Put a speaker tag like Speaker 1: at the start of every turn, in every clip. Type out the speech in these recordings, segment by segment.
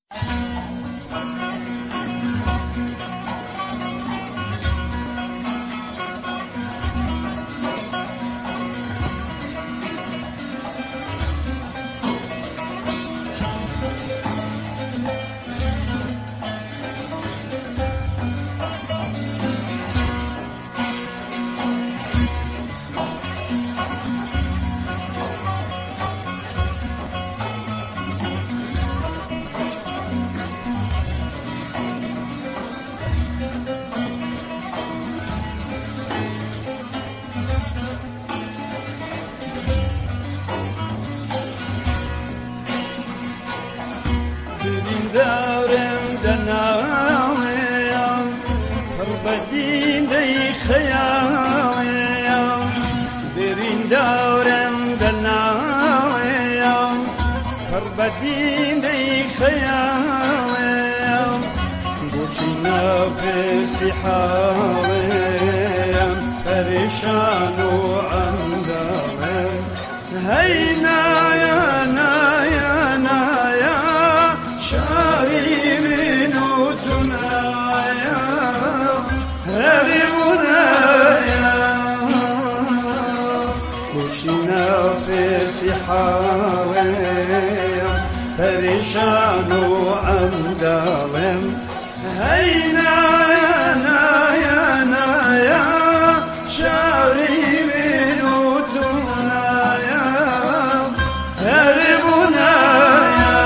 Speaker 1: دارم دناویم بدین دی خیایم برین دارم دناویم بدین دی خیایم بوچینا بسی حالیم پریشان و عندم هینا یا نایا نایا شاری منوتنا یا هریونا یا بوچینا بسی حالیم پریشان و عندم هینا یا نایا نایا شاری منوتنا یا هریونا یا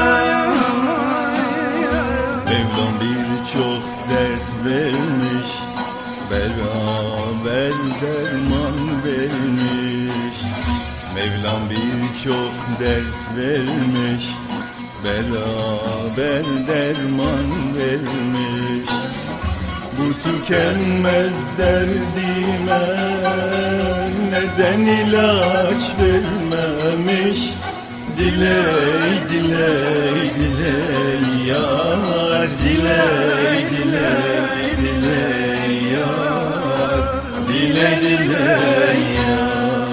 Speaker 2: Mevlam birçok dert vermiş, beraber derman vermiş. Mevlam birçok dert vermiş, beraber derman vermiş. Bu tükenmez derdime neden ilaç vermemiş? Diley diley diley yar, diley diley diley yar, diley diley yar.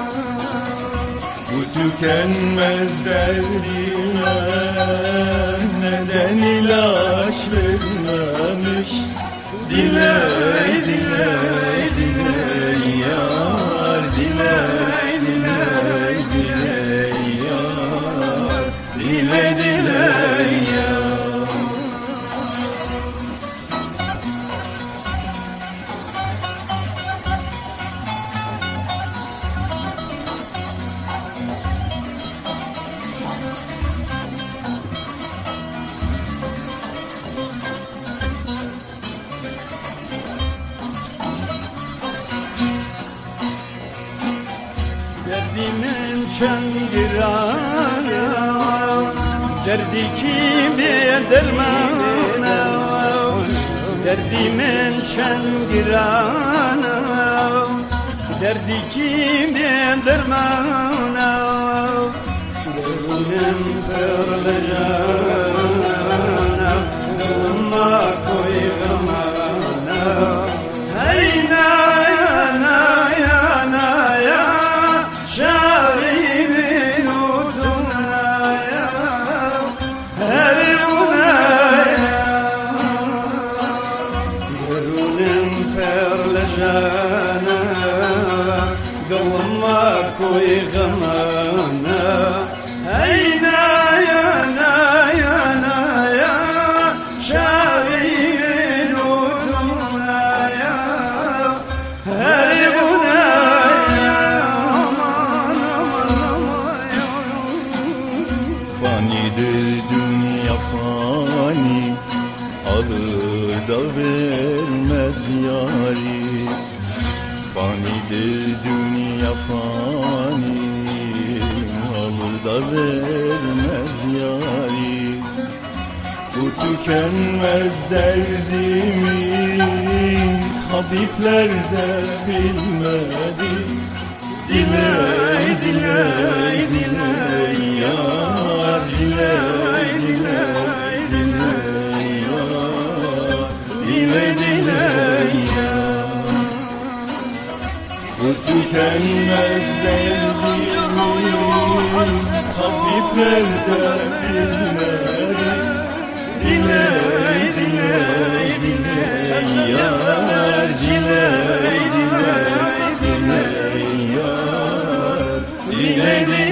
Speaker 2: Bu tükenmez derdime neden ilaç vermemiş? Diley diley diley yar, diley diley diley yar, diley diley yar.
Speaker 1: Derdimin çengirana, derdi kime dermana. Derdimin çengirana, derdi kime dermana. Gönlüm perlejana, gönlüma koy gamana. Heyna yana yana ya şarimin utuna ya heruna ya gönlüm perlejana gılma koy gamana. Heyna yana yana ya şarimin utuna ya heruna ya aman aman aman ya.
Speaker 2: Fanidir dünya fani, alır da vermez yari. Fanidir dünya fani, alır da vermez yari. Bu tükenmez derdimi tabipler de bilmedi. Diley diley diley yar, diley diley diley yar, diley diley yar. Bu tükenmez derdimi tabipler de bilmedi. yar diley diley diley yar diley diley